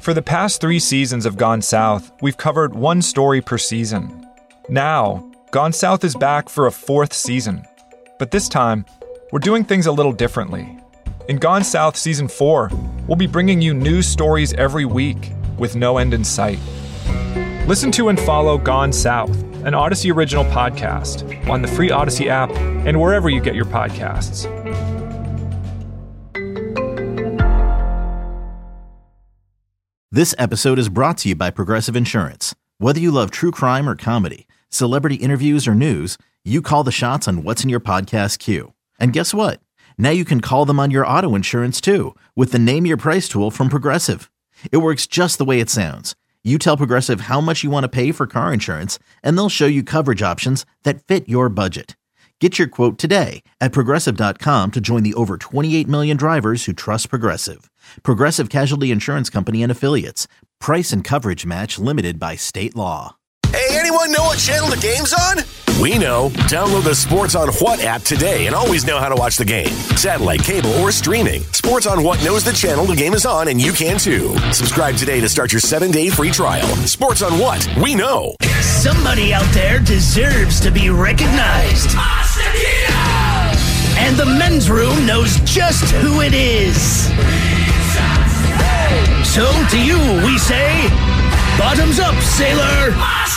For the past 3 seasons of Gone South, we've covered one story per season. Now, Gone South is back for a 4th season. But this time, we're doing things a little differently. In Gone South Season 4, we'll be bringing you new stories every week with no end in sight. Listen to and follow Gone South, an Odyssey original podcast, on the free Odyssey app and wherever you get your podcasts. This episode is brought to you by Progressive Insurance. Whether you love true crime or comedy, celebrity interviews or news, you call the shots on what's in your podcast queue. And guess what? Now you can call them on your auto insurance too with the Name Your Price tool from Progressive. It works just the way it sounds. You tell Progressive how much you want to pay for car insurance, and they'll show you coverage options that fit your budget. Get your quote today at Progressive.com to join the over 28 million drivers who trust Progressive. Progressive Casualty Insurance Company and Affiliates. Price and coverage match limited by state law. Hey, anyone know what channel the game's on? We know. Download the Sports on What app today and always know how to watch the game. Satellite, cable, or streaming. Sports on What knows the channel the game is on, and you can too. Subscribe today to start your 7-day free trial. Sports on What? We know. Somebody out there deserves to be recognized. And the men's room knows just who it is. So to you we say, bottoms up, sailor.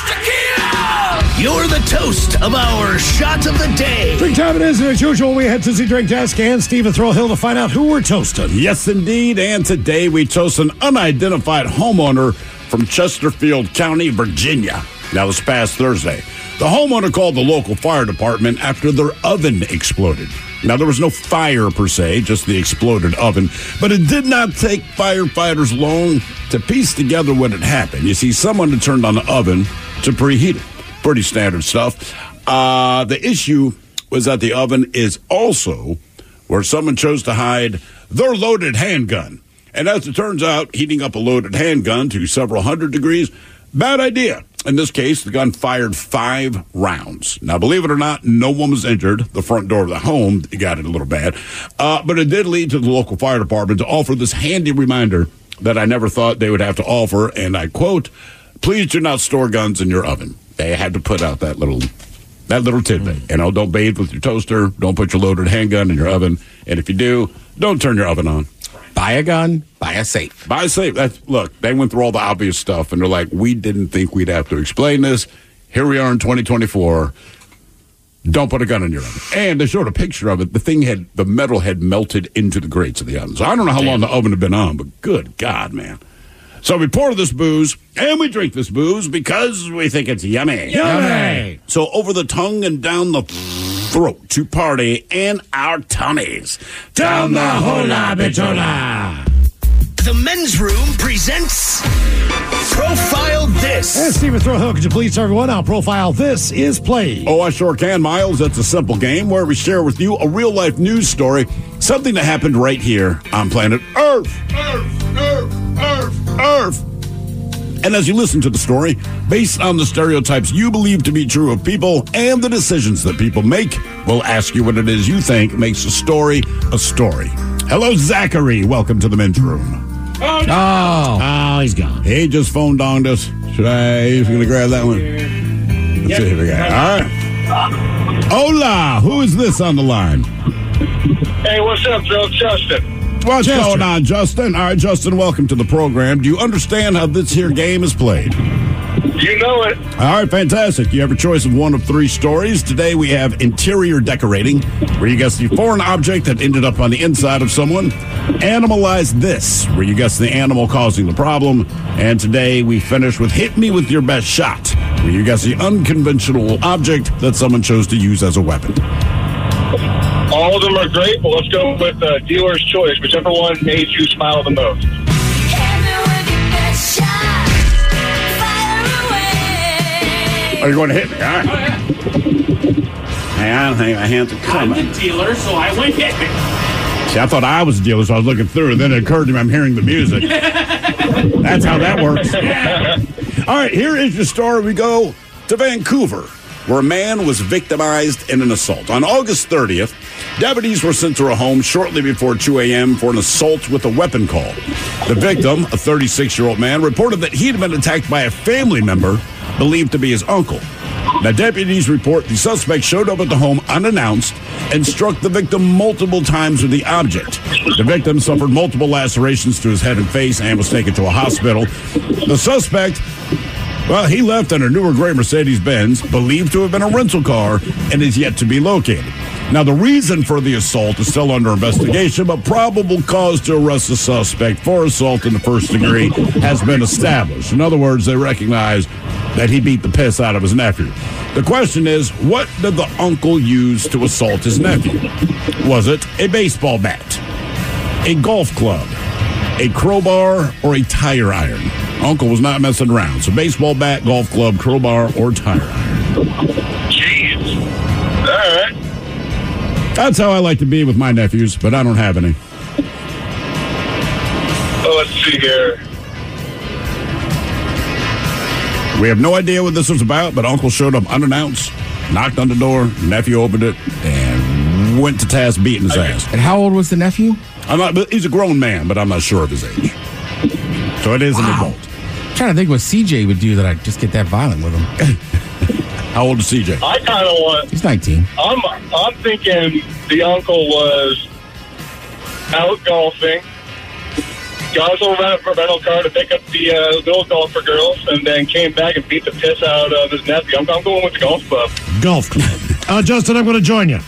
You're the toast of our shot of the day. Drink time it is, and as usual, we head to the drink desk and Stephen Throwhill to find out who we're toasting. Yes, indeed, and today we toast an unidentified homeowner from Chesterfield County, Virginia. Now, this past Thursday, the homeowner called the local fire department after their oven exploded. Now, there was no fire per se, just the exploded oven, but it did not take firefighters long to piece together what had happened. You see, someone had turned on the oven to preheat it. Pretty standard stuff. The issue was that the oven is also where someone chose to hide their loaded handgun. And as it turns out, heating up a loaded handgun to several hundred degrees, bad idea. In this case, the gun fired 5 rounds. Now, believe it or not, no one was injured. The front door of the home got it a little bad. But it did lead to the local fire department to offer this handy reminder that I never thought they would have to offer. And I quote, "Please do not store guns in your oven." They had to put out that little tidbit. You know, don't bathe with your toaster. Don't put your loaded handgun in your oven. And if you do, don't turn your oven on. Buy a gun, buy a safe. Buy a safe. Look, they went through all the obvious stuff, and they're like, we didn't think we'd have to explain this. Here we are in 2024. Don't put a gun in your oven. And they showed a picture of it. The metal had melted into the grates of the oven. So I don't know how long the oven had been on, but good God, man. So we pour this booze, and we drink this booze because we think it's yummy. Yummy! So over the tongue and down the throat to party in our tummies. Down the hola bitola! The men's room presents Profile This. And Stephen Throwhill, could you please tell everyone how Profile This is played? Oh, I sure can, Miles. It's a simple game where we share with you a real-life news story, something that happened right here on planet Earth. Earth. And as you listen to the story, based on the stereotypes you believe to be true of people and the decisions that people make, we'll ask you what it is you think makes a story a story. Hello, Zachary. Welcome to the men's room. Oh, he's gone. He just phone-donged us. He's going to grab that one. Let's see if we got it. All right. Hola. Who is this on the line? Hey, what's up, Joe? Justin. What's going on, Justin? All right, Justin, welcome to the program. Do you understand how this here game is played? You know it. All right, fantastic. You have a choice of one of 3 stories. Today we have interior decorating, where you guess the foreign object that ended up on the inside of someone. Animalize This, where you guess the animal causing the problem. And today we finish with Hit Me With Your Best Shot, where you guess the unconventional object that someone chose to use as a weapon. All of them are great, but let's go with dealer's choice, whichever one made you smile the most. Are you going to hit me? All right. Hang on, my hands are coming. I'm the dealer, so I went hit me. See, I thought I was a dealer, so I was looking through, and then it occurred to me I'm hearing the music. That's how that works. All right, here is your story. We go to Vancouver. where a man was victimized in an assault. On August 30th, deputies were sent to a home shortly before 2 a.m. for an assault with a weapon call. The victim, a 36-year-old man, reported that he had been attacked by a family member believed to be his uncle. Now, deputies report the suspect showed up at the home unannounced and struck the victim multiple times with the object. The victim suffered multiple lacerations to his head and face and was taken to a hospital. The suspect, well, he left in a newer gray Mercedes-Benz, believed to have been a rental car, and is yet to be located. Now, the reason for the assault is still under investigation, but probable cause to arrest the suspect for assault in the first degree has been established. In other words, they recognize that he beat the piss out of his nephew. The question is, what did the uncle use to assault his nephew? Was it a baseball bat, a golf club, a crowbar, or a tire iron? Uncle was not messing around. So baseball bat, golf club, crowbar, or tire iron. Jeez. All right. That's how I like to be with my nephews, but I don't have any. Oh, let's see here. We have no idea what this was about, but Uncle showed up unannounced, knocked on the door, nephew opened it, and went to task beating his ass. And how old was the nephew? He's a grown man, but I'm not sure of his age. So it is an adult. I'm trying to think what CJ would do that I'd just get that violent with him. How old is CJ? I kind of want. He's 19. I'm thinking the uncle was out golfing, got his little rental car to pick up the little golfer girls, and then came back and beat the piss out of his nephew. I'm going with the golf club. Golf club. Justin, I'm going to join you.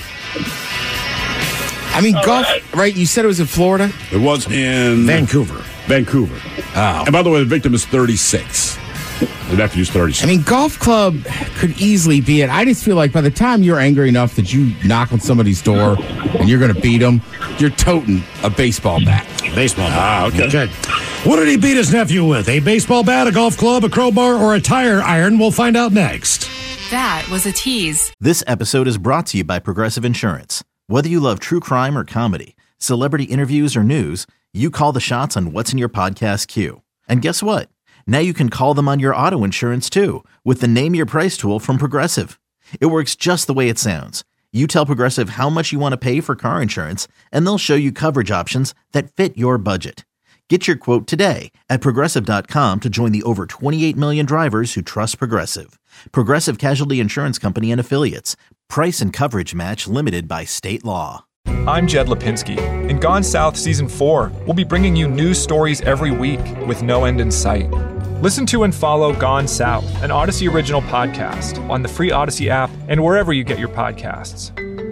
I mean, golf, right? You said it was in Florida? It was in Vancouver. Oh. And by the way, the victim is 36. The nephew's 36. I mean, golf club could easily be it. I just feel like by the time you're angry enough that you knock on somebody's door and you're going to beat them, you're toting a baseball bat. Baseball bat. Okay. What did he beat his nephew with? A baseball bat, a golf club, a crowbar, or a tire iron? We'll find out next. That was a tease. This episode is brought to you by Progressive Insurance. Whether you love true crime or comedy, celebrity interviews or news, you call the shots on what's in your podcast queue. And guess what? Now you can call them on your auto insurance, too, with the Name Your Price tool from Progressive. It works just the way it sounds. You tell Progressive how much you want to pay for car insurance, and they'll show you coverage options that fit your budget. Get your quote today at Progressive.com to join the over 28 million drivers who trust Progressive. Progressive Casualty Insurance Company and Affiliates. Price and coverage match limited by state law. I'm Jed Lipinski. In Gone South Season 4, we'll be bringing you news stories every week with no end in sight. Listen to and follow Gone South, an Odyssey original podcast, on the free Odyssey app and wherever you get your podcasts.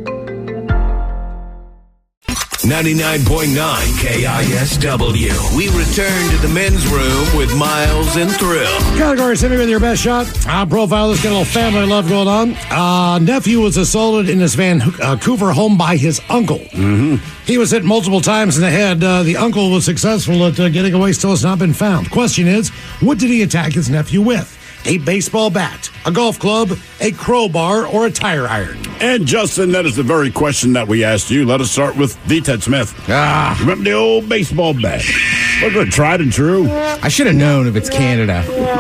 99.9 KISW. We return to the men's room with Miles and Thrill. Category City with your best shot. Profile, let's get a little family love going on. Nephew was assaulted in his Vancouver home by his uncle. Mm-hmm. He was hit multiple times in the head. The uncle was successful at getting away, still has not been found. Question is, what did he attack his nephew with? A baseball bat, a golf club, a crowbar, or a tire iron? And Justin, that is the very question that we asked you. Let us start with the Ted Smith. Remember the old baseball bat? Look at tried and true. I should have known if it's Canada.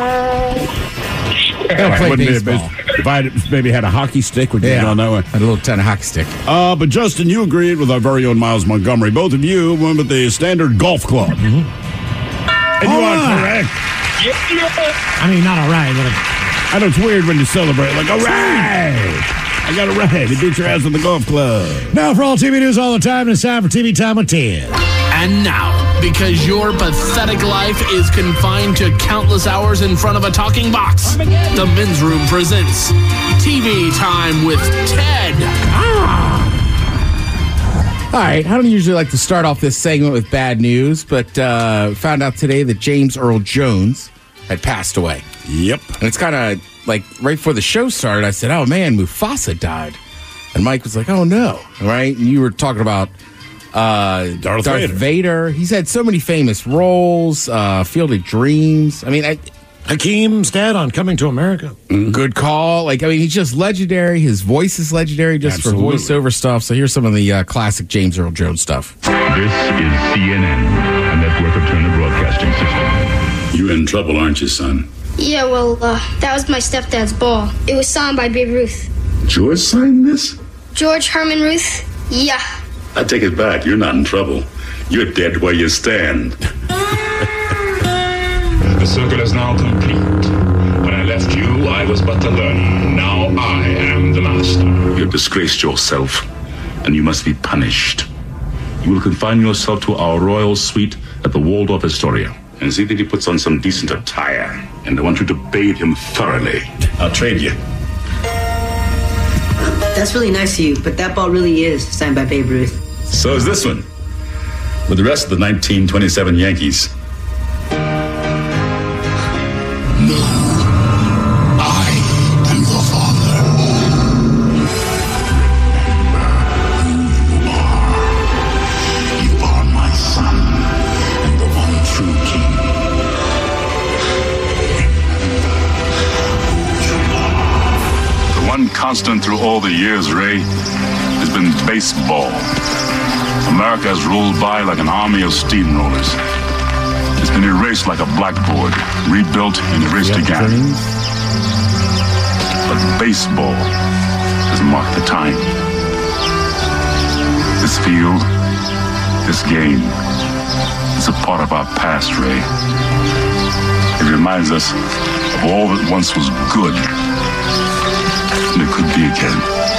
They don't play baseball. If I maybe had a hockey stick, would you get on that one? A little ton of hockey stick. But Justin, you agreed with our very own Miles Montgomery. Both of you went with the standard golf club. Mm-hmm. And you are correct. I mean, not all right, but I know it's weird when you celebrate. Like, all right, I got it right. He beat your ass with the golf club. Now, for all TV news all the time, it's time for TV Time with Ted. And now, because your pathetic life is confined to countless hours in front of a talking box, the Men's Room presents TV Time with Ted. All right, I don't usually like to start off this segment with bad news, but found out today that James Earl Jones had passed away. Yep. And it's kind of like right before the show started, I said, oh, man, Mufasa died. And Mike was like, oh, no. Right? And you were talking about Darth Vader. He's had so many famous roles, Field of Dreams. I mean, Hakeem's dad on Coming to America. Mm-hmm. Good call. Like, I mean, he's just legendary. His voice is legendary just for voiceover stuff. So here's some of the classic James Earl Jones stuff. This is CNN, a network of Turner Broadcasting System. You're in trouble, aren't you, son? Yeah, well, that was my stepdad's ball. It was signed by Babe Ruth. George signed this? George Herman Ruth? Yeah. I take it back. You're not in trouble. You're dead where you stand. The circle is now complete. When I left you, I was but the learner. Now I am the master. You've disgraced yourself, and you must be punished. You will confine yourself to our royal suite at the Waldorf Astoria. And see that he puts on some decent attire. And I want you to bathe him thoroughly. I'll trade you. That's really nice of you, but that ball really is signed by Babe Ruth. So is this one. With the rest of the 1927 Yankees. No. I am your father. You are my son, and the one true king. The one constant through all the years, Ray, has been baseball. America has rolled by like an army of steamrollers. It's been erased like a blackboard, rebuilt and erased again. But baseball has marked the time. This field, this game, is a part of our past, Ray. It reminds us of all that once was good, and it could be again.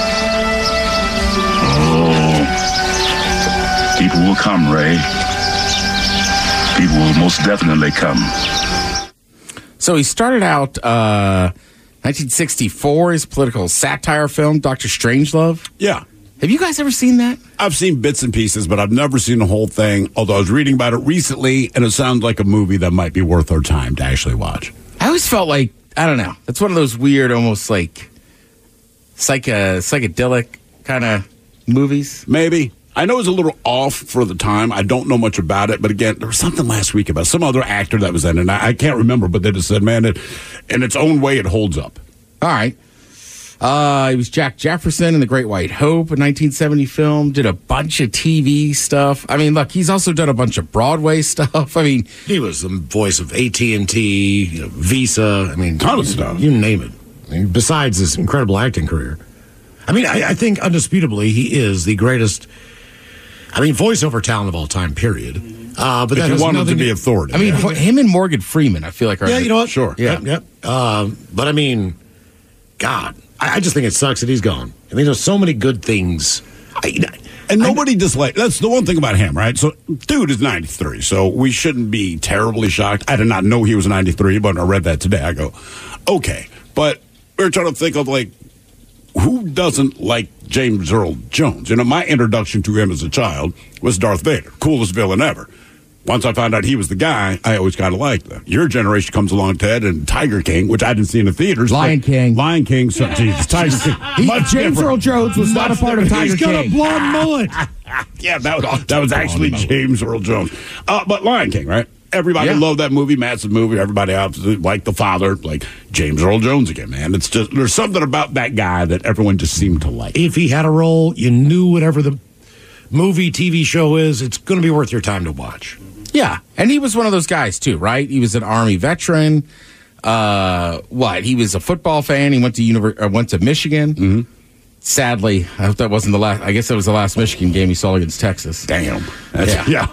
People will come, Ray. People will most definitely come. So he started out 1964, his political satire film, Dr. Strangelove. Yeah. Have you guys ever seen that? I've seen bits and pieces, but I've never seen the whole thing, although I was reading about it recently, and it sounds like a movie that might be worth our time to actually watch. I always felt like, I don't know, that's one of those weird, almost like psychedelic kind of movies. Maybe. I know it was a little off for the time. I don't know much about it, but again, there was something last week about some other actor that was in it, and I can't remember, but they just said, man, in its own way, it holds up. All right. He was Jack Jefferson in The Great White Hope, a 1970 film, did a bunch of TV stuff. I mean, look, he's also done a bunch of Broadway stuff. I mean, he was the voice of AT&T, Visa, I mean, ton of stuff. You name it. I mean, besides this incredible acting career. I mean, I think undisputably he is the greatest, voiceover talent of all time, period. But if that you has want him to nothing be authoritative. I mean, him and Morgan Freeman, I feel like are... Yeah, you know what? Sure. Yeah. Yep. But I mean, God, I just think it sucks that he's gone. I mean, there's so many good things. And nobody disliked. That's the one thing about him, right? So, dude is 93, so we shouldn't be terribly shocked. I did not know he was 93, but when I read that today, I go, okay. But we were trying to think of, like, who doesn't like James Earl Jones? You know, my introduction to him as a child was Darth Vader, coolest villain ever. Once I found out he was the guy, I always kind of liked them. Your generation comes along, Ted, and Tiger King, which I didn't see in the theaters. Lion King. So, Jesus, Tiger King. James Earl Jones was not a part of Tiger King. He's got a blonde mullet. Yeah, that was actually James Earl Jones. But Lion King, right? Everybody loved that movie, massive movie. Everybody else liked the father, like James Earl Jones again, man. It's just, there's something about that guy that everyone just seemed to like. If he had a role, you knew whatever the movie, TV show is, it's going to be worth your time to watch. Yeah, and he was one of those guys, too, right? He was an Army veteran. He was a football fan. He went to Michigan. Mm-hmm. Sadly, I hope that wasn't the last. I guess that was the last Michigan game he saw against Texas. Damn. Yeah.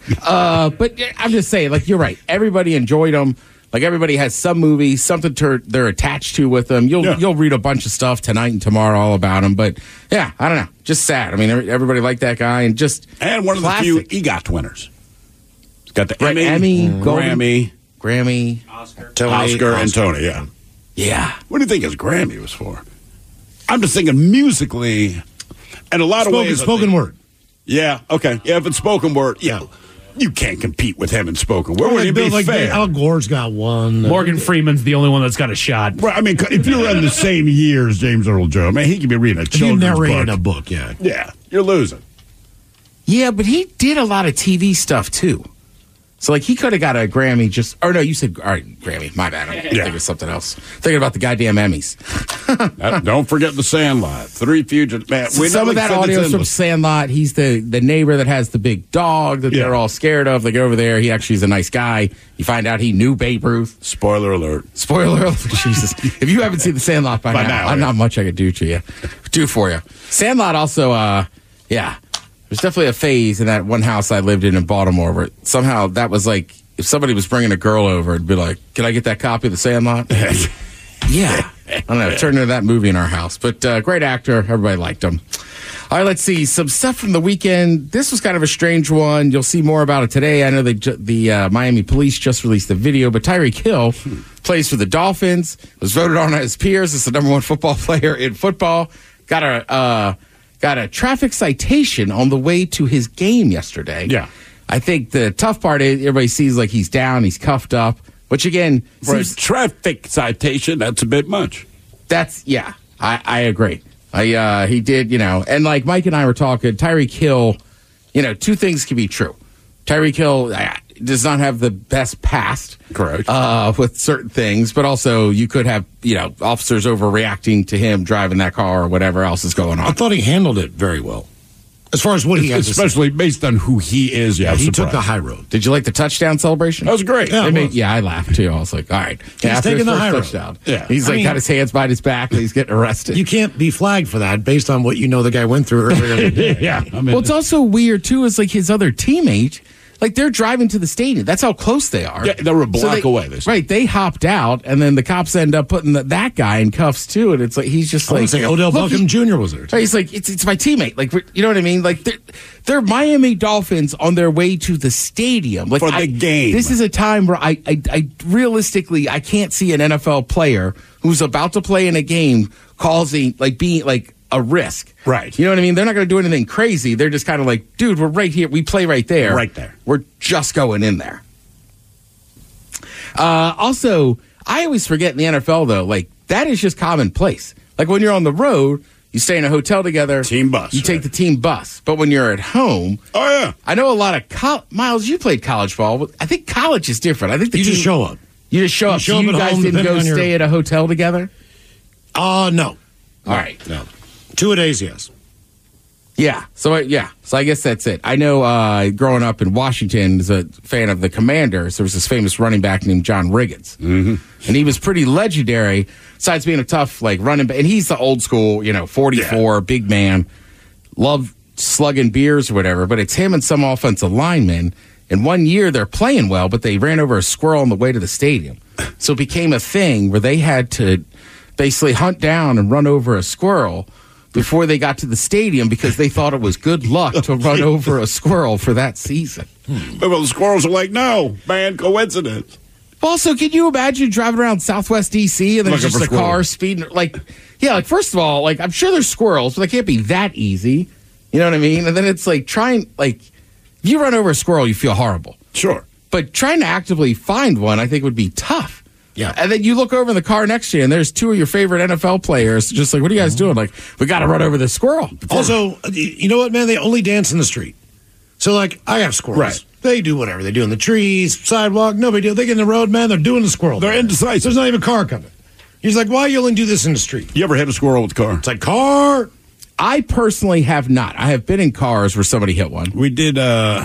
But I'm just saying, like, you're right. Everybody enjoyed him. Like, everybody has some movie, something they're attached to with him. You'll read a bunch of stuff tonight and tomorrow all about him. But, yeah, I don't know. Just sad. I mean, everybody liked that guy. And one of the few EGOT winners. He's got the Emmy, Grammy, Oscar, and Tony, yeah. Yeah. What do you think his Grammy was for? I'm just thinking musically, and a lot of ways. Spoken word. Yeah, okay. Yeah, if it's spoken word, you can't compete with him in spoken word. Would it be like fair? Al Gore's got one. Morgan Freeman's the only one that's got a shot. Right, I mean, if you're in the same year as James Earl Jones, man, he could be reading a children's book. In a book, yeah. Yeah, you're losing. Yeah, but he did a lot of TV stuff, too. So, like, he could have got a Grammy just... Or, no, you said... All right, Grammy. My bad. I'm thinking of something else. Thinking about the goddamn Emmys. Don't forget The Sandlot. Three Fugitives. Man, some of that audio is from Sandlot. He's the neighbor that has the big dog that they're all scared of. They go over there. He actually is a nice guy. You find out he knew Babe Ruth. Spoiler alert. Spoiler alert. Jesus. If you haven't seen The Sandlot by now, not much I could do for you. Sandlot also, there's definitely a phase in that one house I lived in Baltimore where somehow that was like, if somebody was bringing a girl over, it'd be like, can I get that copy of The Sandlot? Yeah. I don't know. It turned into that movie in our house. But great actor. Everybody liked him. All right, let's see. Some stuff from the weekend. This was kind of a strange one. You'll see more about it today. I know the Miami police just released a video, but Tyreek Hill plays for the Dolphins, was voted on as peers as the number one football player in football. Got a traffic citation on the way to his game yesterday. Yeah. I think the tough part is everybody sees like he's down, he's cuffed up, which again... For a traffic citation, that's a bit much. I agree. He did, and like Mike and I were talking, Tyreek Hill, two things can be true. Tyreek Hill does not have the best past. Correct. With certain things, but also you could have, officers overreacting to him driving that car or whatever else is going on. I thought he handled it very well. As far as what he has especially based on who he is. Yeah, he took the high road. Did you like the touchdown celebration? That was great. I laughed too. I was like, all right. He's taking the high road. Touchdown. Yeah. He's got his hands behind his back and he's getting arrested. You can't be flagged for that based on what the guy went through earlier in the day. Yeah. Well, it's also weird too, is like his other teammate, like they're driving to the stadium. That's how close they are. Yeah, they're a block away. Right. They hopped out, and then the cops end up putting that guy in cuffs too. And it's like he's just like Odell Beckham Jr. was there. Right, he's like it's my teammate. Like you know what I mean? Like they're Miami Dolphins on their way to the stadium. Like for the game. This is a time where I realistically I can't see an NFL player who's about to play in a game causing being a risk. Right. You know what I mean? They're not going to do anything crazy. They're just kind of like, dude, we're right here. We play right there. Right there. We're just going in there. Also, I always forget in the NFL, though, like, that is just commonplace. Like, when you're on the road, you stay in a hotel together. Team bus. You take the team bus. But when you're at home. Oh, yeah. I know a lot of Miles, you played college ball. But I think college is different. I think you just show up. You just show up. So you guys didn't go stay at a hotel together? No. All right. No. 2 days, yes. Yeah. So I guess that's it. I know growing up in Washington, as a fan of the Commanders, there was this famous running back named John Riggins. Mm-hmm. And he was pretty legendary, besides being a tough, running back. And he's the old school, 44, big man, loved slugging beers or whatever. But it's him and some offensive linemen. And one year they're playing well, but they ran over a squirrel on the way to the stadium. So it became a thing where they had to basically hunt down and run over a squirrel before they got to the stadium because they thought it was good luck to run over a squirrel for that season. Well, the squirrels are like, no, man, coincidence. Also, can you imagine driving around Southwest D.C. and there's just a car speeding? First of all, I'm sure there's squirrels, but they can't be that easy. You know what I mean? And then it's if you run over a squirrel, you feel horrible. Sure. But trying to actively find one, I think, would be tough. Yeah. And then you look over in the car next to you, and there's 2 of your favorite NFL players just like, what are you guys doing? Like, we got to run over this squirrel. Also, you know what, man? They only dance in the street. So, I have squirrels. Right. They do whatever. They do in the trees, sidewalk, no big deal. They get in the road, man, they're doing the squirrel. They're indecisive. There's not even a car coming. He's like, why you only do this in the street? You ever hit a squirrel with a car? It's like, car. I personally have not. I have been in cars where somebody hit one. We did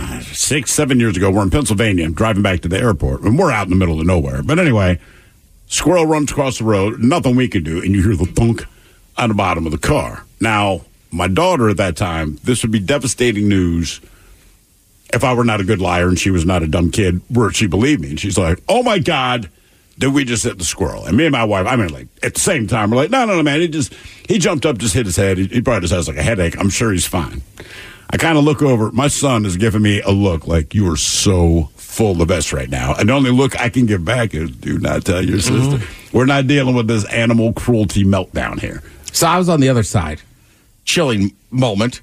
6-7 years ago. We're in Pennsylvania, driving back to the airport, and we're out in the middle of nowhere. But anyway, squirrel runs across the road, nothing we can do, and you hear the thunk on the bottom of the car. Now, my daughter at that time, this would be devastating news if I were not a good liar and she was not a dumb kid, where she believed me. And she's like, oh, my God, did we just hit the squirrel? And me and my wife, at the same time, we're like, no, man, he jumped up, just hit his head. He probably just has a headache. I'm sure he's fine. I kind of look over. My son is giving me a look like, you are so full of S right now. And the only look I can give back is, do not tell your sister. We're not dealing with this animal cruelty meltdown here. So I was on the other side. Chilling moment.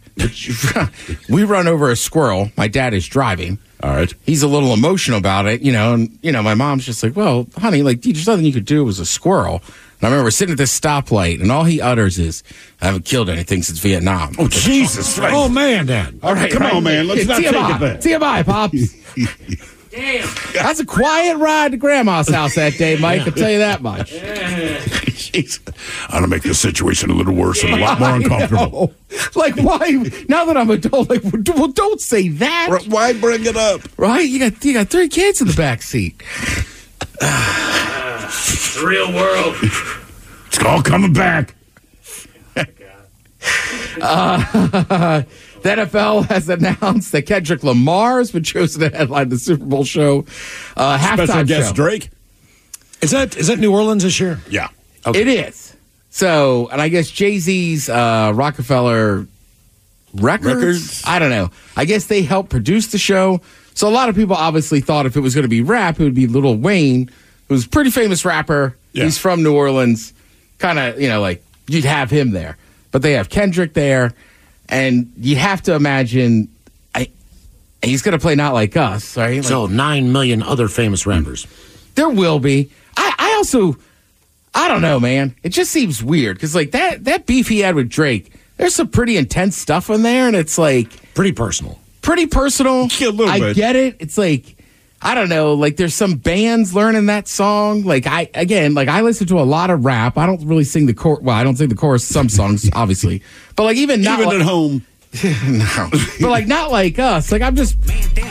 We run over a squirrel. My dad is driving. All right. He's a little emotional about it, and, my mom's just like, well, honey, there's nothing you could do. It was a squirrel. And I remember sitting at this stoplight, and all he utters is, I haven't killed anything since Vietnam. Oh, Jesus. Oh, man, Dad. All right. Come on, man. Let's not take it back. TMI, Pops. Damn. That's a quiet ride to Grandma's house that day, Mike. I'll tell you that much. I'm going to make this situation a little worse and a lot more uncomfortable. Like, why? Now that I'm adult, like, well, don't say that. Why bring it up? Right? You got 3 kids in the back seat. It's the real world. It's all coming back. The NFL has announced that Kendrick Lamar has been chosen to headline the Super Bowl show. Halftime Special guest show. Drake. Is that New Orleans this year? Yeah. Okay. It is. So, and I guess Jay-Z's Rockefeller Records? I don't know. I guess they helped produce the show. So a lot of people obviously thought if it was going to be rap, it would be Lil Wayne, who's a pretty famous rapper. Yeah. He's from New Orleans. Kind of, like you'd have him there. But they have Kendrick there. And you have to imagine he's going to play Not Like Us, right? So 9 million other famous rappers. There will be. I also, I don't know, man. It just seems weird because like that beef he had with Drake, there's some pretty intense stuff in there, and it's like pretty personal. Pretty personal. Yeah, a little I bit. get it. It's like, I don't know. Like there's some bands learning that song. Like I listen to a lot of rap. I don't really sing the chorus. Well, I don't sing the chorus. Some songs, obviously, but like even at home. No, but like Not Like Us. Like I'm just.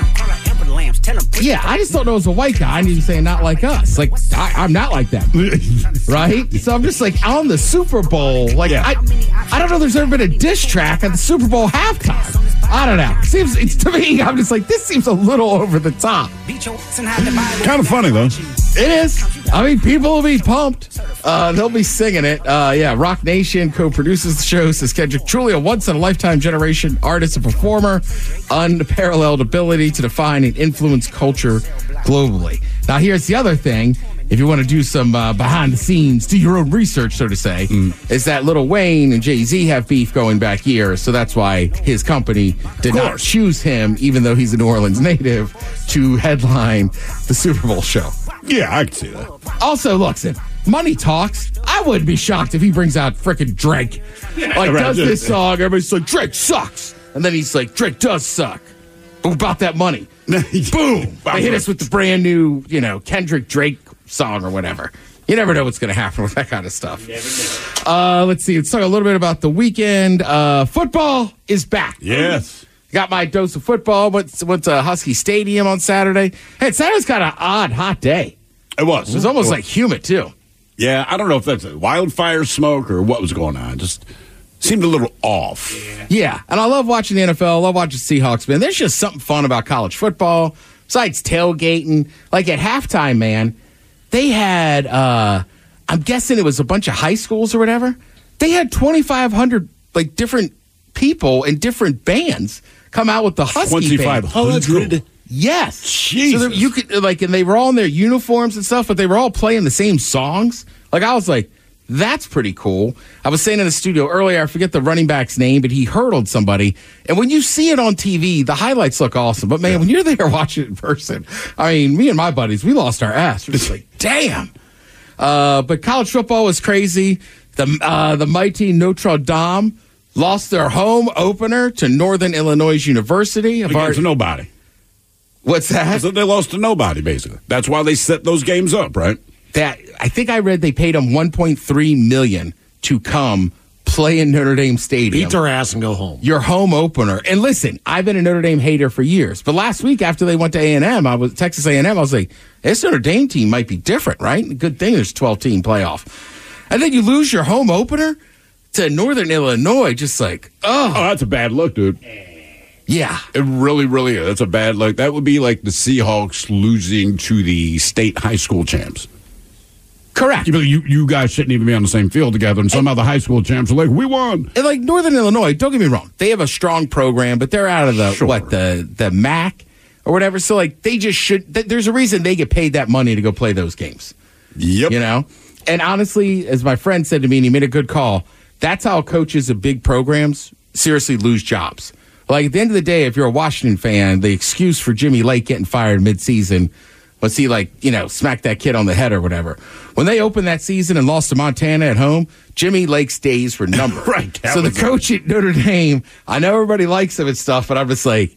Yeah, I just don't know as a white guy. I need to say Not Like Us. Like I'm not like them, right? So I'm just like on the Super Bowl. Like I don't know. There's ever been a diss track at the Super Bowl halftime. I don't know. It's to me. I'm just like, this seems a little over the top. Kind of funny though. It is. I mean, people will be pumped. They'll be singing it. Rock Nation co-produces the show. Says Kendrick, truly a once-in-a-lifetime generation artist and performer, unparalleled ability to define and influence culture globally. Now, here's the other thing. If you want to do some behind the scenes, do your own research, so to say, is that Lil Wayne and Jay-Z have beef going back years. So that's why his company did not choose him, even though he's a New Orleans native, to headline the Super Bowl show. Yeah, I can see that. Also, listen, money talks. I wouldn't be shocked if he brings out frickin' Drake. Does this song, everybody's like, Drake sucks. And then he's like, Drake does suck. But about that money. Boom. They hit us with the brand new, Kendrick Drake song or whatever. You never know what's going to happen with that kind of stuff. Let's see. Let's talk a little bit about the weekend. Football is back. Yes. Got my dose of football. Went to Husky Stadium on Saturday. Hey, Saturday's got an odd, hot day. It was. It was almost like humid, too. Yeah, I don't know if that's wildfire smoke or what was going on. Just seemed a little off. Yeah, and I love watching the NFL. I love watching Seahawks, man. There's just something fun about college football. Besides tailgating. Like at halftime, man, they had, I'm guessing it was a bunch of high schools or whatever. They had 2,500 different people in different bands come out with the Husky band. 2,500? Oh, that's cool. Yes. Jesus. So you could and they were all in their uniforms and stuff, but they were all playing the same songs. Like I was like, that's pretty cool. I was saying in the studio earlier, I forget the running back's name, but he hurdled somebody. And when you see it on TV, the highlights look awesome. But man, when you're there watching it in person, I mean, me and my buddies, we lost our ass. We're just like, damn. But college football was crazy. The mighty Notre Dame lost their home opener to Northern Illinois University. Against nobody. What's that? So they lost to nobody, basically. That's why they set those games up, right? That I think I read they paid them $1.3 million to come play in Notre Dame Stadium. Beat their ass and go home. Your home opener. And listen, I've been a Notre Dame hater for years. But last week after they went to A&M, Texas A&M, I was like, this Notre Dame team might be different, right? Good thing there's 12-team playoff. And then you lose your home opener to Northern Illinois, just like, oh, that's a bad look, dude. Yeah. It really, really is. That's a bad look. That would be like the Seahawks losing to the state high school champs. Correct. You guys shouldn't even be on the same field together, and somehow the high school champs are like, we won. And like Northern Illinois, don't get me wrong, they have a strong program, but they're out of the MAC or whatever. So like they just should. There's a reason they get paid that money to go play those games. Yep. And honestly, as my friend said to me, and he made a good call, that's how coaches of big programs seriously lose jobs. Like at the end of the day, if you're a Washington fan, the excuse for Jimmy Lake getting fired midseason was he smacked that kid on the head or whatever. When they opened that season and lost to Montana at home, Jimmy Lake's days were numbered. Right. So the coach at Notre Dame, I know everybody likes him and stuff, but I'm just like,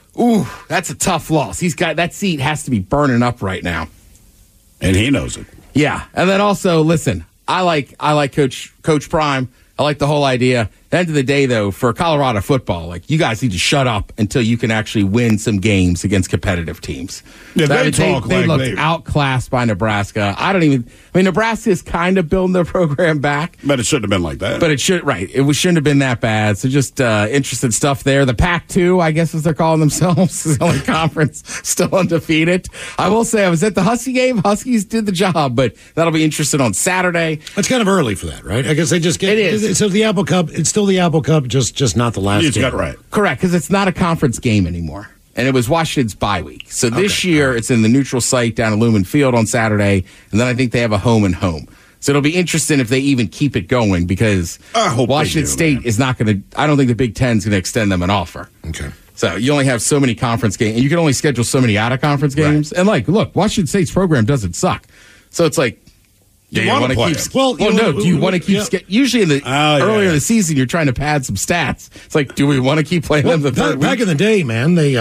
Ooh, that's a tough loss. That seat has to be burning up right now. And he knows it. Yeah. And then also, listen, I like Coach Prime. I like the whole idea. At the end of the day, though, for Colorado football, like, you guys need to shut up until you can actually win some games against competitive teams. Yeah, they looked outclassed by Nebraska. Nebraska is kind of building their program back. But it shouldn't have been like that. But it shouldn't have been that bad. So just interesting stuff there. The Pac-2, I guess as they're calling themselves, is the only conference still undefeated. I will say I was at the Husky game. Huskies did the job, but that'll be interesting on Saturday. It's kind of early for that, right? I guess they just get it is. So the Apple Cup, it's still the Apple Cup, just not the last game. Got right. Correct, because it's not a conference game anymore. And it was Washington's bye week. So this year, it's in the neutral site down at Lumen Field on Saturday. And then I think they have a home and home. So it'll be interesting if they even keep it going, because Washington State is not going to, I don't think the Big Ten is going to extend them an offer. Okay. So you only have so many conference games, and you can only schedule so many out-of-conference games. Right. And look, Washington State's program doesn't suck. So it's like, do you want to keep? Do you want to keep? Usually in the earlier in the season, you're trying to pad some stats. It's like, do we want to keep playing them the third week? Back in the day, man, they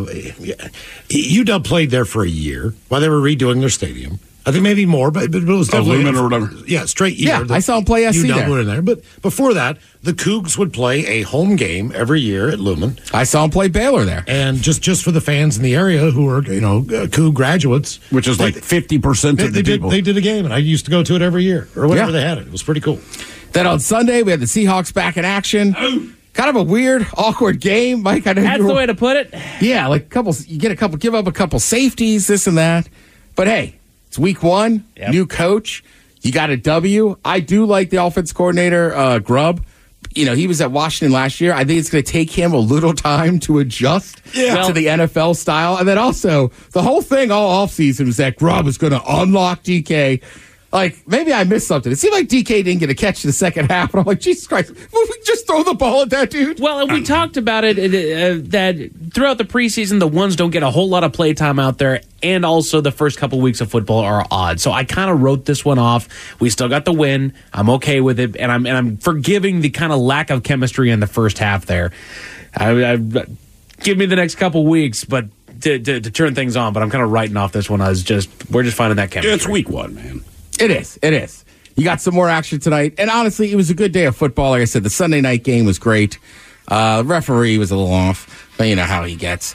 UW played there for a year while they were redoing their stadium. I think maybe more, but it was definitely Lumen or whatever. Yeah, straight year. Yeah, I saw them play SC there. But before that, the Cougs would play a home game every year at Lumen. I saw them play Baylor there, and just for the fans in the area who are Coug graduates, which is like 50% of the people. They did a game, and I used to go to it every year or whenever they had it. It was pretty cool. Then on Sunday we had the Seahawks back in action. Kind of a weird, awkward game, Mike. I know that's the way to put it. Yeah, like give up a couple safeties, this and that. But hey, it's week one, new coach. You got a W. I do like the offense coordinator, Grubb. He was at Washington last year. I think it's going to take him a little time to adjust to the NFL style. And then also, the whole thing all offseason was that Grubb is going to unlock DK. Like, maybe I missed something. It seemed like DK didn't get a catch in the second half. And I'm like, Jesus Christ, will we just throw the ball at that dude? Well, we talked about it, that throughout the preseason, the ones don't get a whole lot of play time out there. And also the first couple weeks of football are odd. So I kind of wrote this one off. We still got the win. I'm okay with it. And I'm forgiving the kind of lack of chemistry in the first half there. Give me the next couple weeks, but to turn things on. But I'm kind of writing off this one. We're just finding that chemistry. It's week one, man. It is. You got some more action tonight. And honestly, it was a good day of football. Like I said, the Sunday night game was great. The referee was a little off, but you know how he gets.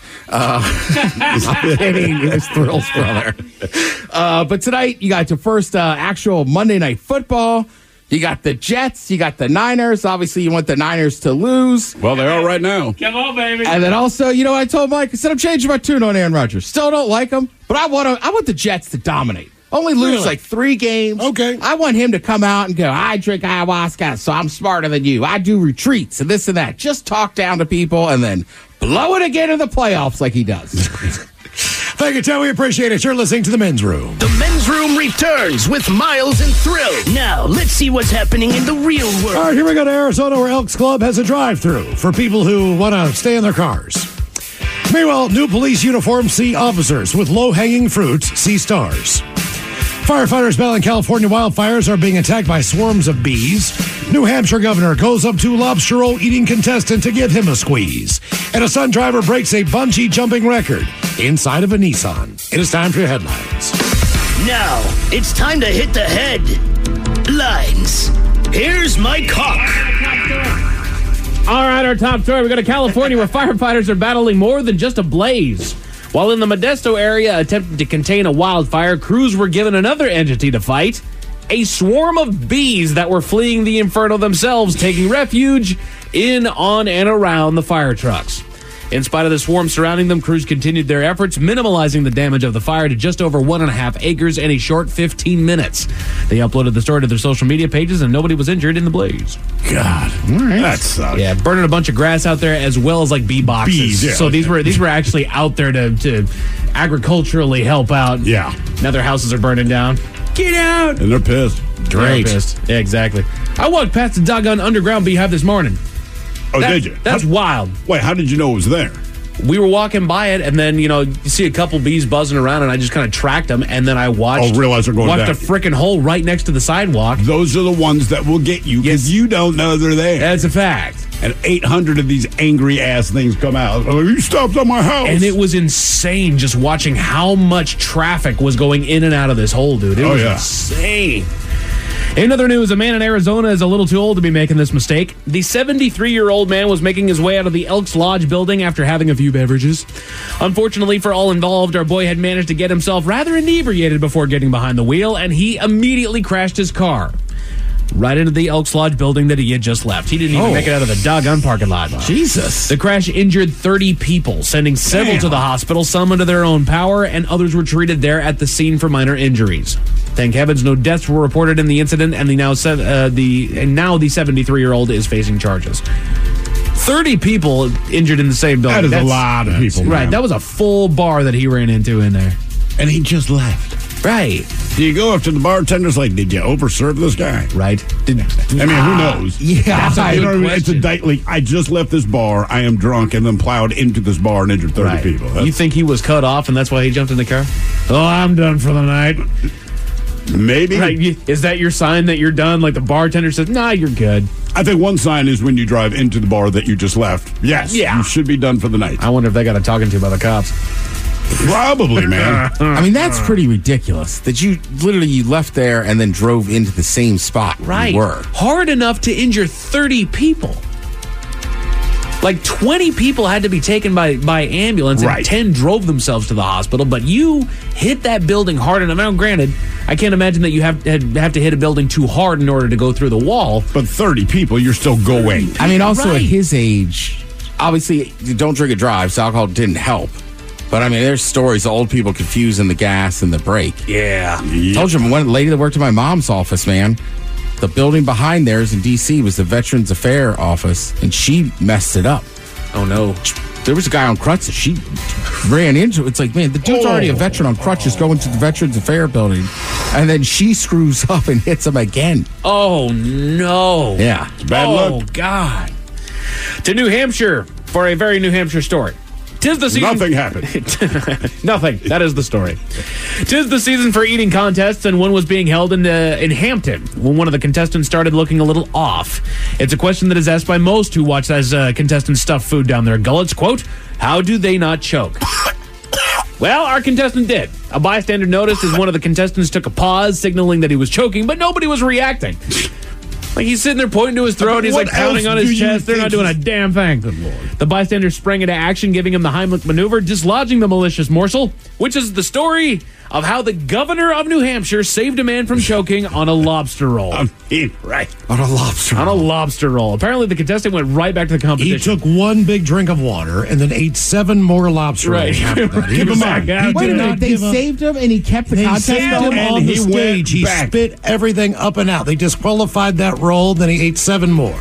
I'm kidding. It was Thrills, brother. But tonight, you got your first actual Monday night football. You got the Jets. You got the Niners. Obviously, you want the Niners to lose. Well, they are right now. Come on, baby. And then also, you know what I told Mike? I said, I'm changing my tune on Aaron Rodgers. Still don't like him, but I want the Jets to dominate. Only lose like 3 games. Okay. I want him to come out and go, I drink ayahuasca, so I'm smarter than you. I do retreats and this and that. Just talk down to people and then blow it again in the playoffs like he does. Thank you, Tim. We appreciate it. You're listening to The Men's Room. The Men's Room returns with Miles and Thrill. Now, let's see what's happening in the real world. All right, here we go to Arizona, where Elks Club has a drive-thru for people who want to stay in their cars. Meanwhile, new police uniforms see officers. With low-hanging fruits, see stars. Firefighters battling California wildfires are being attacked by swarms of bees. New Hampshire governor goes up to lobster roll eating contestant to give him a squeeze. And a stunt driver breaks a bungee jumping record inside of a Nissan. It is time for your headlines. Now, it's time to hit the headlines. Here's Mike Hawk. All right, our top story. We go to California, where firefighters are battling more than just a blaze. While in the Modesto area attempting to contain a wildfire, crews were given another entity to fight. A swarm of bees that were fleeing the inferno themselves, taking refuge in, on, and around the fire trucks. In spite of the swarm surrounding them, crews continued their efforts, minimalizing the damage of the fire to just over 1.5 acres in a short 15 minutes. They uploaded the story to their social media pages, and nobody was injured in the blaze. God, that sucks. Yeah, burning a bunch of grass out there, as well as like bee boxes. Bees, yeah, so these were actually out there to agriculturally help out. Yeah. Now their houses are burning down. Get out! And they're pissed. Great. They're pissed. Yeah, exactly. I walked past the doggone underground beehive this morning. Oh, did you? That's wild. Wait, how did you know it was there? we were walking by it, and then, you see a couple bees buzzing around, and I just kind of tracked them, and then I watched realize they're going watched down. a freaking hole right next to the sidewalk. Those are the ones that will get you because you don't know they're there. That's a fact. And 800 of these angry-ass things come out. Oh, you stopped on my house. And it was insane just watching how much traffic was going in and out of this hole, dude. It was insane. In other news, a man in Arizona is a little too old to be making this mistake. The 73-year-old man was making his way out of the Elks Lodge building after having a few beverages. Unfortunately for all involved, our boy had managed to get himself rather inebriated before getting behind the wheel, and he immediately crashed his car right into the Elks Lodge building that he had just left. He didn't even make it out of the doggone parking lot. Jesus. The crash injured 30 people, sending several to the hospital, some under their own power, and others were treated there at the scene for minor injuries. Thank heavens no deaths were reported in the incident, and now the 73-year-old is facing charges. 30 people injured in the same building. That is a lot of people. Right, man. that was a full bar that he ran into in there. And he just left. Right. Do you go up to the bartenders like, did you overserve this guy? Right. Who knows? Yeah, that's a good question. It's I just left this bar, I am drunk, and then plowed into this bar and injured 30 people. You think he was cut off and that's why he jumped in the car? Oh, I'm done for the night. Maybe. Right. Is that your sign that you're done? Like the bartender says, nah, you're good. I think one sign is when you drive into the bar that you just left. Yes. Yeah. You should be done for the night. I wonder if they got a talking to by the cops. Probably, man. I mean, that's pretty ridiculous that you left there and then drove into the same spot Right. you were. Hard enough to injure 30 people. Like 20 people had to be taken by ambulance, and 10 drove themselves to the hospital. But you hit that building hard enough. Now, granted, I can't imagine that you have to hit a building too hard in order to go through the wall. But 30 people, you're still going. I mean, also at his age, obviously, you don't drink and drive, so alcohol didn't help. But I mean, there's stories of old people confusing the gas and the brake. Yeah. Told you, one lady that worked in my mom's office, man. The building behind theirs in D.C. was the Veterans Affairs office, and she messed it up. Oh, no. There was a guy on crutches. She ran into it. It's like, man, the dude's already a veteran on crutches going to the Veterans Affairs building, and then she screws up and hits him again. Oh, no. Yeah. Bad luck. Oh, God. To New Hampshire for a very New Hampshire story. 'Tis the season. Nothing happened. Nothing. That is the story. 'Tis the season for eating contests, and one was being held in Hampton when one of the contestants started looking a little off. It's a question that is asked by most who watch as contestants stuff food down their gullets. Quote, how do they not choke? Well, our contestant did. A bystander noticed as one of the contestants took a pause, signaling that he was choking, but nobody was reacting. Like, he's sitting there pointing to his throat, he's like pounding on his chest. They're not doing a damn thing. Good Lord. The bystander sprang into action, giving him the Heimlich maneuver, dislodging the malicious morsel, which is the story of how the governor of New Hampshire saved a man from choking on a lobster roll. I mean, right. On a lobster On a lobster roll. Apparently, the contestant went right back to the He competition. took one big drink of water and then ate 7 more lobster rolls. Right. after that. He Keep was him back. on. He Wait a did minute, not they give up. saved him and he kept the They contest saved him going? on and the he went stage. He back. spit everything up and out. They disqualified that roll, then he ate 7 more.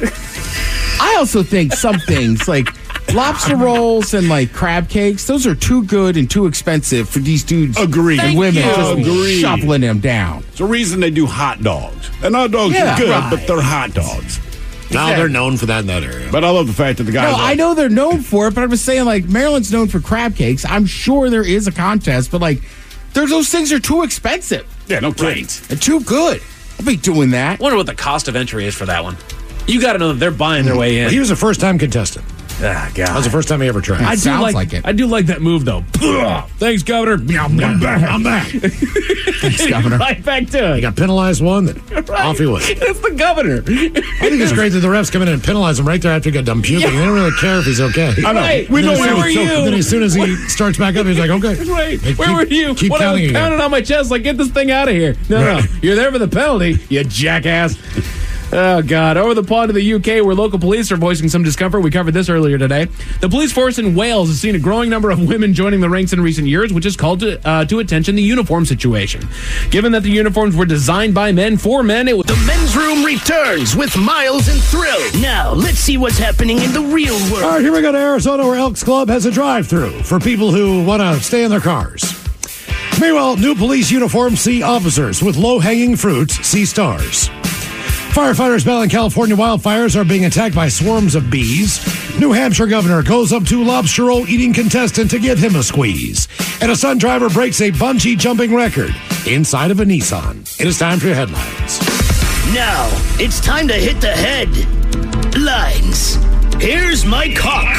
I also think some things like lobster rolls and like crab cakes, those are too good and too expensive for these dudes Agreed. and women Thank just you. be Agreed. shoveling them down. It's the reason they do hot dogs. And hot dogs Yeah, are good, right. but they're hot dogs. Now they're known for that in that area. But I love the fact that the guy. No, I know they're known for it, but I'm just saying, like, Maryland's known for crab cakes. I'm sure there is a contest, but like, those things are too expensive. Yeah, no kidding. They're too good. I'll be doing that. I wonder what the cost of entry is for that one. You got to know that they're buying their way in. He was a first-time contestant. Ah, God. That was the first time he ever tried. I do Sounds like it. I do like that move, though. Thanks, Governor. I'm back. I'm back. Thanks, Governor. Right back to He it. got penalized one, then off he went. It's the governor. I think it's great that the refs come in and penalize him right there after he got done puking. They don't really care if he's okay. I know. Right. We know Where he were was you? so. Then as soon as he starts back up, he's like, okay. Right. Hey, Where keep- were you? Keep When I was counting again. pounding on my chest, like, get this thing out of here. No. You're there for the penalty, you jackass. Oh, God. Over the pond to the UK, where local police are voicing some discomfort. We covered this earlier today. The police force in Wales has seen a growing number of women joining the ranks in recent years, which has called to attention the uniform situation. Given that the uniforms were designed by men for men, it was... The men's room returns with Miles and Thrill. Now, let's see what's happening in the real world. All right, here we go to Arizona, where Elks Club has a drive-thru for people who want to stay in their cars. Meanwhile, new police uniforms see officers. With low-hanging fruits, see stars. Firefighters battling California wildfires are being attacked by swarms of bees. New Hampshire governor goes up to lobster roll eating contestant to give him a squeeze. And a stunt driver breaks a bungee jumping record inside of a Nissan. It is time for your headlines. Now, it's time to hit the headlines. Here's Mike Hawk.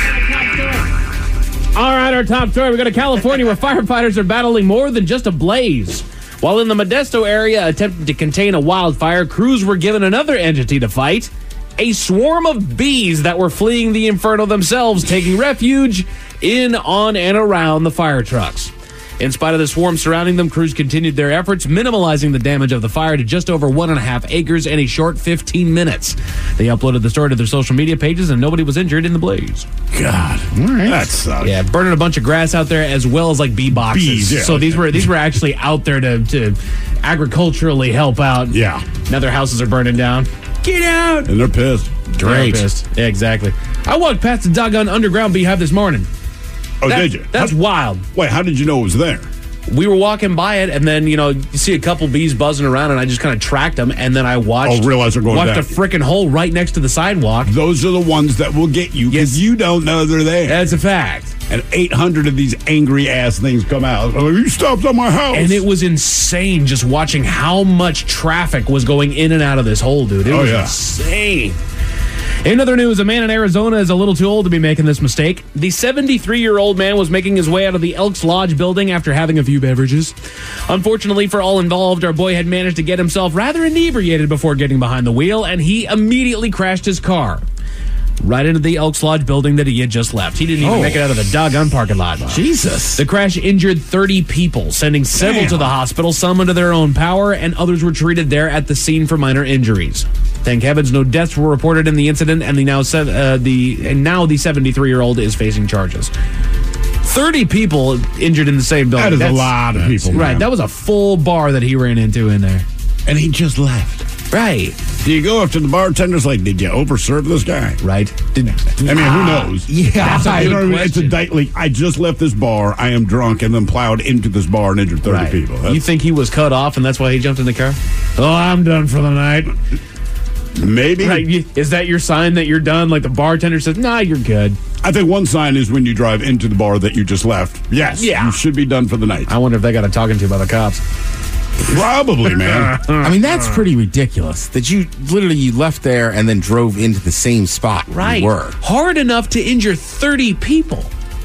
All right, our top story. We go to California where firefighters are battling more than just a blaze. While in the Modesto area attempting to contain a wildfire, crews were given another entity to fight. A swarm of bees that were fleeing the inferno themselves, taking refuge in, on, and around the fire trucks. In spite of the swarm surrounding them, crews continued their efforts, minimalizing the damage of the fire to just over 1.5 acres in a short 15 minutes. They uploaded the story to their social media pages, and nobody was injured in the blaze. God, that sucks. Yeah, burning a bunch of grass out there as well as like bee boxes. Bees, yeah, so these were actually out there to agriculturally help out. Yeah. Now their houses are burning down. Get out! And they're pissed. Great. They're pissed. Yeah, exactly. I walked past the doggone underground beehive this morning. Oh, did you? That's wild. Wait, how did you know it was there? We were walking by it, and then, you see a couple bees buzzing around, and I just kind of tracked them, and then I watched realize they're going watched back. a freaking hole right next to the sidewalk. Those are the ones that will get you because you don't know they're there. That's a fact. And 800 of these angry-ass things come out. Oh, you stopped on my house. And it was insane just watching how much traffic was going in and out of this hole, dude. It was insane. In other news, a man in Arizona is a little too old to be making this mistake. The 73-year-old man was making his way out of the Elks Lodge building after having a few beverages. Unfortunately for all involved, our boy had managed to get himself rather inebriated before getting behind the wheel, and he immediately crashed his car right into the Elks Lodge building that he had just left. He didn't even make it out of the doggone parking lot. Jesus. The crash injured 30 people, sending several to the hospital, some under their own power, and others were treated there at the scene for minor injuries. Thank heavens no deaths were reported in the incident, and now the 73-year-old is facing charges. 30 people injured in the same building. That is a lot of people, Right, man. that was a full bar that he ran into in there. And he just left. Right. Do you go up to the bartenders like, did you overserve this guy? Right. Who knows? Yeah. That's a good question. It's I just left this bar, I am drunk, and then plowed into this bar and injured 30 people. You think he was cut off and that's why he jumped in the car? Oh, I'm done for the night. Maybe. Right. Is that your sign that you're done? Like the bartender says, nah, you're good. I think one sign is when you drive into the bar that you just left. Yes. Yeah. You should be done for the night. I wonder if they got a talking to by the cops. Probably, man. I mean, that's pretty ridiculous that you left there and then drove into the same spot Right. you were. Hard enough to injure 30 people.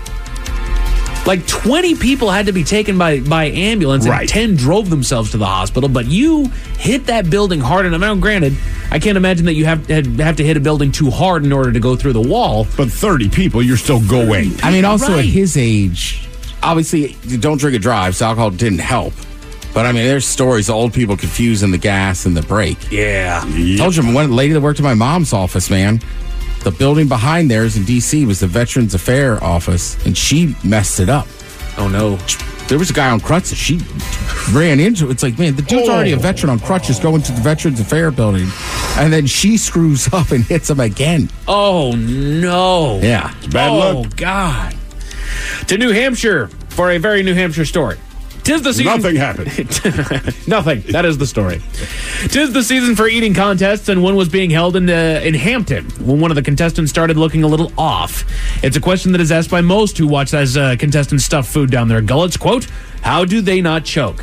Like 20 people had to be taken by ambulance, and Right. 10 drove themselves to the hospital. But you hit that building hard enough. Now, granted, I can't imagine that you have to hit a building too hard in order to go through the wall. But 30 people, you're still going. I mean, also Right. at his age, obviously, you don't drink and drive, so alcohol didn't help. But I mean, there's stories of old people confusing the gas and the brake. Yeah. Told you, one lady that worked in my mom's office, man. The building behind theirs in D.C. was the Veterans Affairs office, and she messed it up. Oh, no. There was a guy on crutches. She ran into it. It's like, man, the dude's already a veteran on crutches going to the Veterans Affairs building. And then she screws up and hits him again. Oh, no. Yeah. It's bad luck. Oh, God. To New Hampshire for a very New Hampshire story. 'Tis the season. Nothing happened. Nothing. That is the story. 'Tis the season for eating contests, and one was being held in Hampton when one of the contestants started looking a little off. It's a question that is asked by most who watch as contestants stuff food down their gullets. Quote, how do they not choke?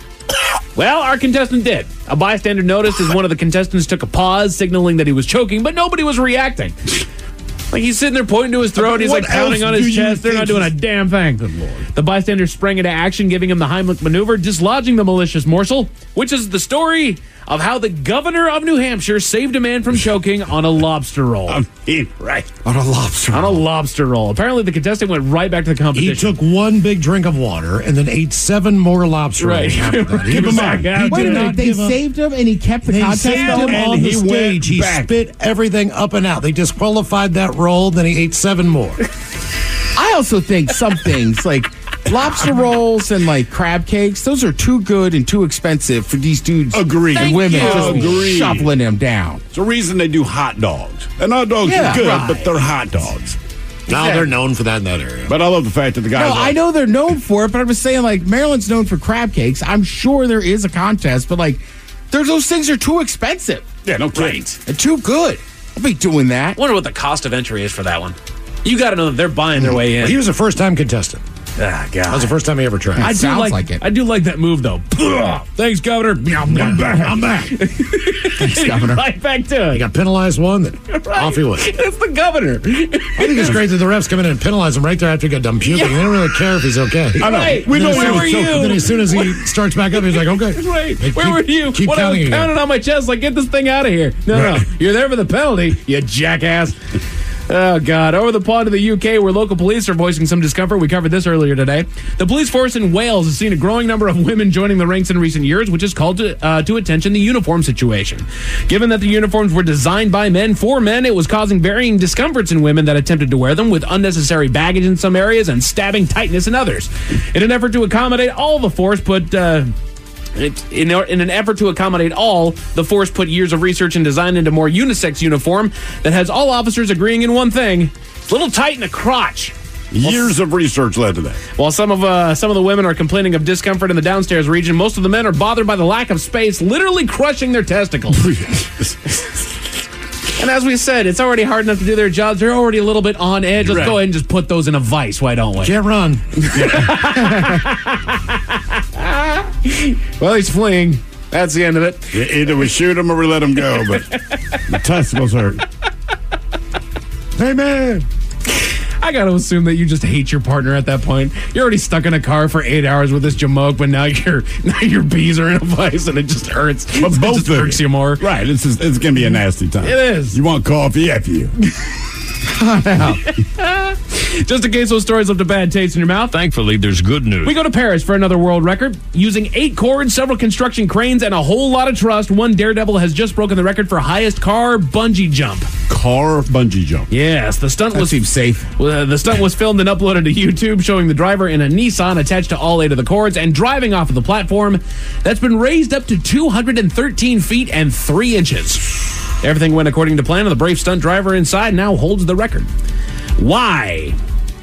Well, our contestant did. A bystander noticed as one of the contestants took a pause, signaling that he was choking, but nobody was reacting. Like, he's sitting there pointing to his throat. He's What like pounding else on do his you chest. They're not think doing a damn thing. Good Lord. The bystander sprang into action, giving him the Heimlich maneuver, dislodging the malicious morsel, which is the story of how the governor of New Hampshire saved a man from choking on a lobster roll. I mean, right. On a lobster On a lobster roll. Apparently, the contestant went right back to the He competition. took one big drink of water and then ate 7 more lobster rolls after that. He Keep was in mind, he guys. Wait a did minute, not they give up. saved him and he kept the They contest saved going? him and on he the went stage. He back. spit everything up and out. They disqualified that roll, then he ate 7 more. I also think some things like lobster rolls and like crab cakes, those are too good and too expensive for these dudes Agreed. and women you. just Agreed. shoveling them down. It's the reason they do hot dogs. And hot dogs Yeah, are good, right. but they're hot dogs. Now they're known for that in that area. But I love the fact that the guys. No, I know they're known for it, but I'm just saying, like, Maryland's known for crab cakes. I'm sure there is a contest, but like Those things are too expensive. Yeah, no kidding. They're too good. I'll be doing that. I wonder what the cost of entry is for that one. You got to know that they're buying their way in. Well, he was a first-time contestant. Ah, God. That was the first time he ever tried. It sounds like it. I do like that move, though. Thanks, Governor. I'm back. Thanks, Governor. Right back to it. He got penalized one, then off he went. It's the governor. I think it's great that the refs come in and penalize him right there after he got done puking. They don't really care if he's okay. I know. Right. We know Where were you? Then as soon as he starts back up, he's like, okay. Right. Hey, Where were you? Keep When I was counting pounding on my chest, like, get this thing out of here. No. You're there for the penalty, you jackass. Oh, God. Over the pond to the UK, where local police are voicing some discomfort. We covered this earlier today. The police force in Wales has seen a growing number of women joining the ranks in recent years, which has called to attention the uniform situation. Given that the uniforms were designed by men for men, it was causing varying discomforts in women that attempted to wear them, with unnecessary baggage in some areas and stabbing tightness in others. In an effort to accommodate all, the force put... In an effort to accommodate all, the force put years of research and design into more unisex uniform that has all officers agreeing in one thing: it's a little tight in the crotch. Years of research led to that. While some of the women are complaining of discomfort in the downstairs region, most of the men are bothered by the lack of space, literally crushing their testicles. And as we said, it's already hard enough to do their jobs. They're already a little bit on edge. Let's go ahead and just put those in a vice. Why don't we? Can't run. Well, he's fleeing. That's the end of it. Either we shoot him or we let him go, but the testicles hurt. Hey, man. I got to assume that you just hate your partner at that point. You're already stuck in a car for 8 hours with this jamoke, but now your bees are in a vice and it just hurts. But both it just irks you more. Right. It's going to be a nasty time. It is. You want coffee? F you. Just in case those stories left a bad taste in your mouth. Thankfully, there's good news. We go to Paris for another world record. Using 8 cords, several construction cranes, and a whole lot of trust, one daredevil has just broken the record for highest car bungee jump. Car bungee jump. Yes, the stunt seems safe. The stunt was filmed and uploaded to YouTube, showing the driver in a Nissan attached to all 8 of the cords and driving off of the platform that's been raised up to 213 feet and 3 inches. Everything went according to plan, and the brave stunt driver inside now holds the record. Why?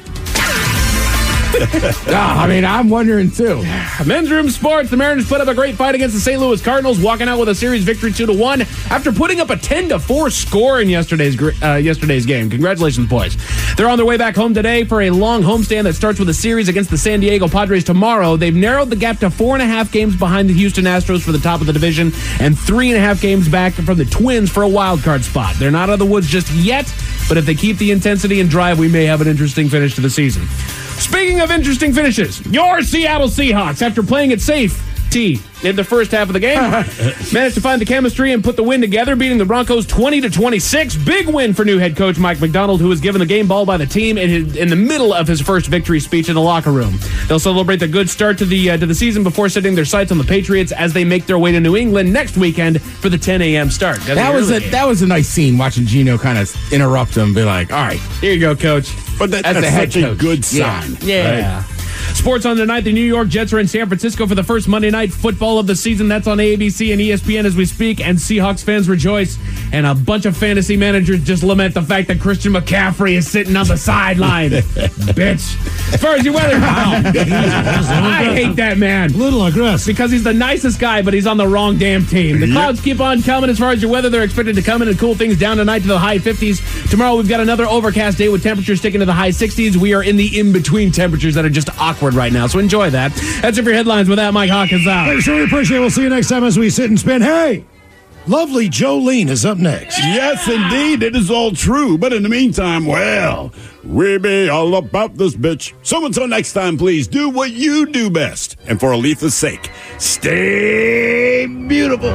I'm wondering too. Men's room sports. The Mariners put up a great fight against the St. Louis Cardinals, walking out with a series victory 2-1 after putting up a 10-4 score in yesterday's game. Congratulations, boys. They're on their way back home today for a long homestand that starts with a series against the San Diego Padres tomorrow. They've narrowed the gap to 4.5 games behind the Houston Astros for the top of the division and 3.5 games back from the Twins for a wild card spot. They're not out of the woods just yet, but if they keep the intensity and drive, we may have an interesting finish to the season. Speaking of interesting finishes, your Seattle Seahawks, after playing it safe in the first half of the game, managed to find the chemistry and put the win together, beating the Broncos 20-26. Big win for new head coach Mike Macdonald, who was given the game ball by the team in the middle of his first victory speech in the locker room. They'll celebrate the good start to the season before setting their sights on the Patriots as they make their way to New England next weekend for the 10 a.m. start. That was a nice scene, watching Gino kind of interrupt him and be like, all right, here you go, coach. But that's the head such coach. a good sign. Yeah. Right? Sports on tonight. The New York Jets are in San Francisco for the first Monday Night Football of the season. That's on ABC and ESPN as we speak, and Seahawks fans rejoice. And a bunch of fantasy managers just lament the fact that Christian McCaffrey is sitting on the sideline. Bitch. As far as your weather. I hate that man. Little aggressive. Because he's the nicest guy, but he's on the wrong damn team. The clouds keep on coming. As far as your weather, they're expected to come in and cool things down tonight to the high 50s. Tomorrow we've got another overcast day with temperatures sticking to the high 60s. We are in the in-between temperatures that are just awkward right now, so enjoy that. That's it for your headlines. With that, Mike Hawkins out. Thanks, really appreciate it. We'll see you next time as we sit and spin. Hey, lovely Jolene is up next. Yes, indeed. It is all true. But in the meantime, well, we be all about this bitch. So until next time, please do what you do best. And for Aletha's sake, stay beautiful.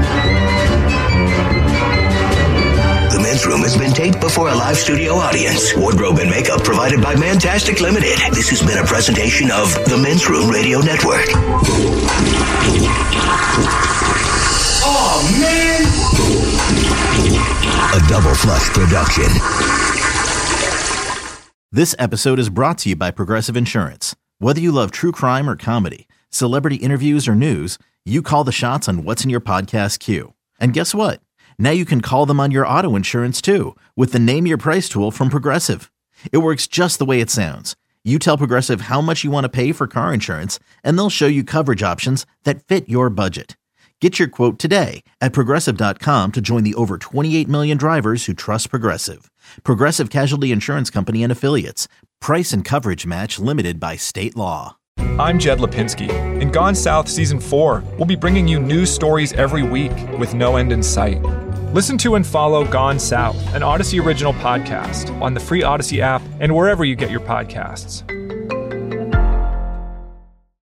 The Men's Room has been taped before a live studio audience. Wardrobe and makeup provided by Mantastic Limited. This has been a presentation of the Men's Room Radio Network. Oh, man! A Double Flush production. This episode is brought to you by Progressive Insurance. Whether you love true crime or comedy, celebrity interviews or news, you call the shots on what's in your podcast queue. And guess what? Now you can call them on your auto insurance too with the Name Your Price tool from Progressive. It works just the way it sounds. You tell Progressive how much you want to pay for car insurance, and they'll show you coverage options that fit your budget. Get your quote today at Progressive.com to join the over 28 million drivers who trust Progressive. Progressive Casualty Insurance Company and Affiliates. Price and coverage match limited by state law. I'm Jed Lipinski. In Gone South Season 4, we'll be bringing you news stories every week with no end in sight. Listen to and follow Gone South, an Odyssey original podcast, on the free Odyssey app and wherever you get your podcasts.